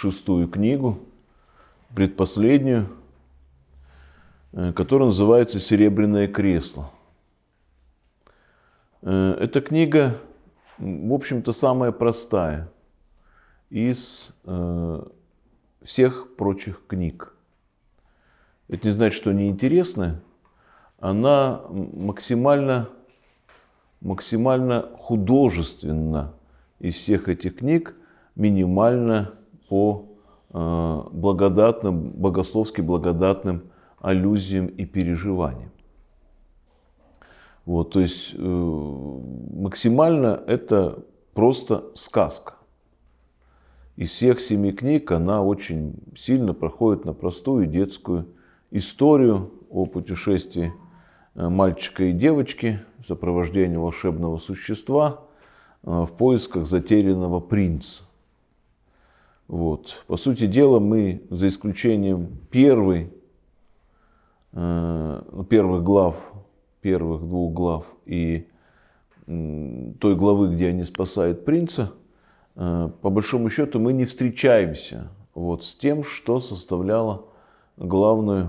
шестую книгу, предпоследнюю, которая называется «Серебряное кресло». Эта книга, в общем-то, самая простая из всех прочих книг. Это не значит, что неинтересная. Она максимально художественна из всех этих книг, минимально по богословски благодатным аллюзиям и переживаниям. Вот, то есть максимально это просто сказка. Из всех 7 книг она очень сильно проходит на простую детскую историю о путешествии мальчика и девочки в сопровождении волшебного существа в поисках затерянного принца. Вот. По сути дела, мы, за исключением первых 2 глав и той главы, где они спасают принца, по большому счету мы не встречаемся вот с тем, что составляло главную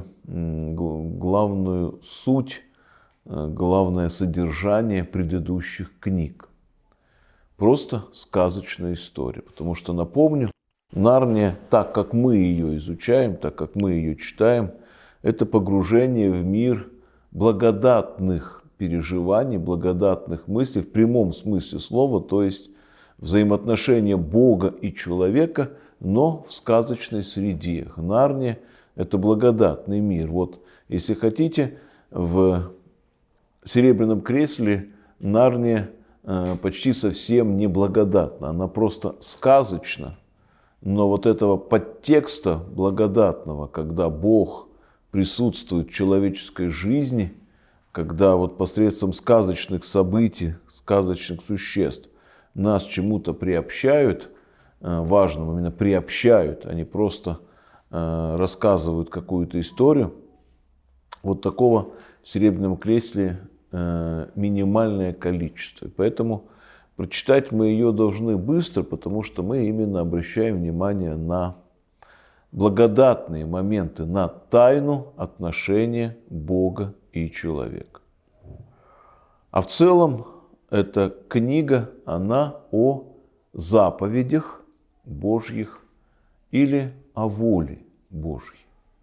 суть, главное содержание предыдущих книг. Просто сказочная история. Потому что, напомню, Нарния, так как мы ее изучаем, так как мы ее читаем, это погружение в мир благодатных переживаний, благодатных мыслей в прямом смысле слова, то есть взаимоотношения Бога и человека, но в сказочной среде. Нарния – это благодатный мир. Вот, если хотите, в «Серебряном кресле» Нарния почти совсем не благодатна. Она просто сказочна. Но вот этого подтекста благодатного, когда Бог присутствует в человеческой жизни, когда вот посредством сказочных событий, сказочных существ нас чему-то приобщают, важному именно приобщают, а не просто рассказывают какую-то историю, вот такого в «Серебряном кресле» минимальное количество. Поэтому прочитать мы ее должны быстро, потому что мы именно обращаем внимание на благодатные моменты, на тайну отношения Бога и человека. А в целом эта книга, она о заповедях Божьих или о воле Божьей.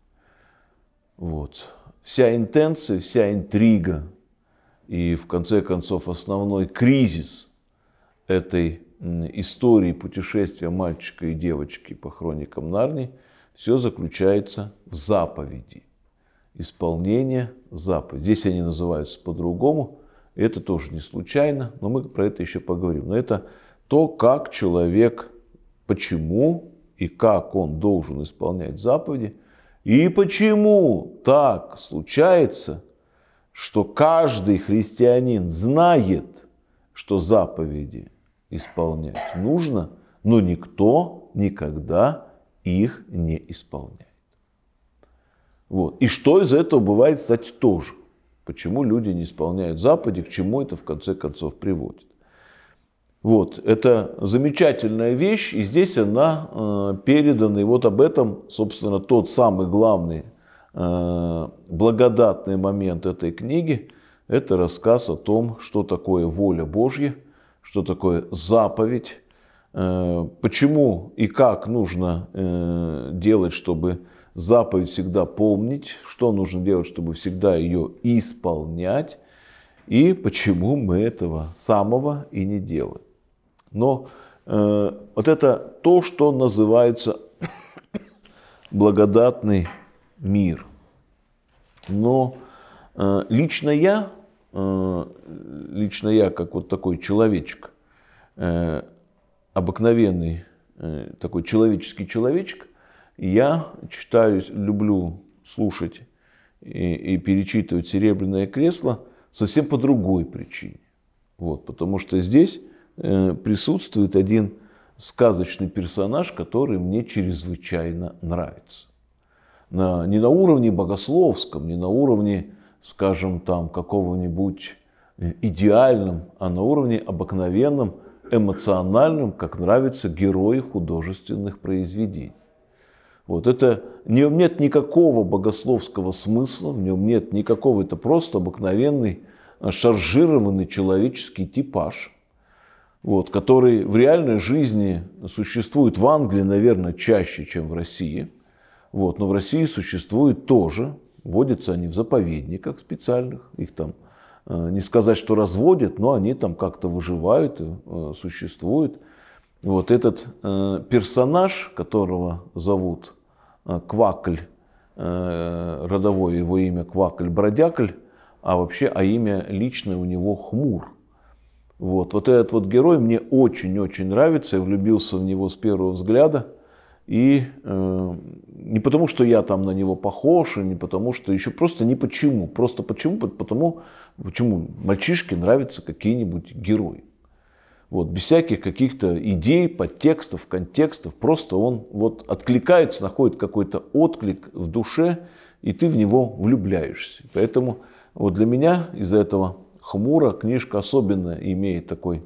Вот. Вся интенция, вся интрига и, в конце концов, основной кризис этой истории путешествия мальчика и девочки по хроникам Нарнии, все заключается в заповеди. Исполнение заповедей. Здесь они называются по-другому. Это тоже не случайно, но мы про это еще поговорим. Но это то, как человек, почему и как он должен исполнять заповеди, и почему так случается, что каждый христианин знает, что заповеди исполнять нужно, но никто никогда их не исполняет. Вот. И что из этого бывает, кстати, тоже. Почему люди не исполняют заповеди, к чему это в конце концов приводит. Вот. Это замечательная вещь, и здесь она передана, и вот об этом, собственно, тот самый главный благодатный момент этой книги, это рассказ о том, что такое воля Божья, что такое заповедь, почему и как нужно делать, чтобы заповедь всегда помнить, что нужно делать, чтобы всегда ее исполнять, и почему мы этого самого и не делаем. Но вот это то, что называется благодатный мир. Но лично я, как вот такой человечек, обыкновенный такой человеческий человечек, я читаю, люблю слушать и перечитывать «Серебряное кресло» совсем по другой причине. Вот, потому что здесь присутствует один сказочный персонаж, который мне чрезвычайно нравится. Не на уровне богословском, не на уровне, скажем, там, какого-нибудь идеальном, а на уровне обыкновенном, эмоциональном, как нравятся герои художественных произведений. Вот это, в нем нет никакого богословского смысла, в нем нет никакого, это просто обыкновенный шаржированный человеческий типаж, вот, который в реальной жизни существует в Англии, наверное, чаще, чем в России. Вот, но в России существует тоже. Водятся они в заповедниках специальных. Их там не сказать, что разводят, но они там как-то выживают и существуют. Вот этот персонаж, которого зовут Квакль, родовое его имя Квакль-Бродякль, а вообще имя личное у него Хмур. Вот этот вот герой мне очень-очень нравится. Я влюбился в него с первого взгляда. И не потому, что я там на него похож, и не потому, что еще просто не почему. Просто почему? Почему мальчишке нравятся какие-нибудь герои. Вот, без всяких каких-то идей, подтекстов, контекстов. Просто он вот откликается, находит какой-то отклик в душе, и ты в него влюбляешься. Поэтому вот для меня из-за этого Хмура книжка особенно имеет такой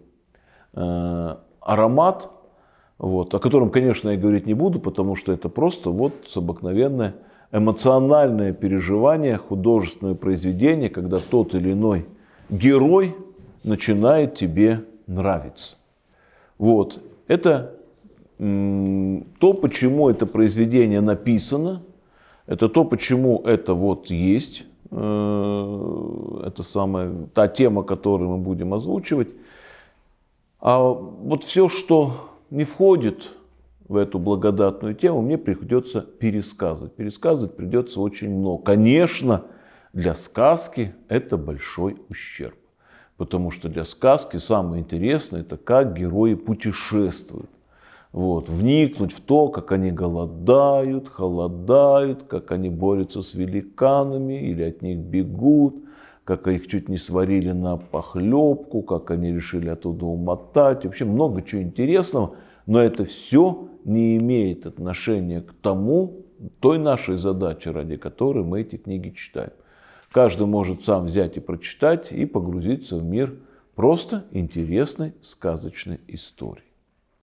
аромат, вот, о котором, конечно, я говорить не буду, потому что это просто вот обыкновенное эмоциональное переживание, художественное произведение, когда тот или иной герой начинает тебе нравиться. Вот. Это то, почему это произведение написано, это то, почему это вот есть, это та тема, которую мы будем озвучивать. А вот все, что не входит в эту благодатную тему, мне придется пересказывать. Пересказывать придется очень много. Конечно, для сказки это большой ущерб. Потому что для сказки самое интересное, это как герои путешествуют. Вот, вникнуть в то, как они голодают, холодают, как они борются с великанами или от них бегут, как их чуть не сварили на похлебку, как они решили оттуда умотать. Вообще много чего интересного, но это все не имеет отношения к той нашей задаче, ради которой мы эти книги читаем. Каждый может сам взять и прочитать, и погрузиться в мир просто интересной сказочной истории.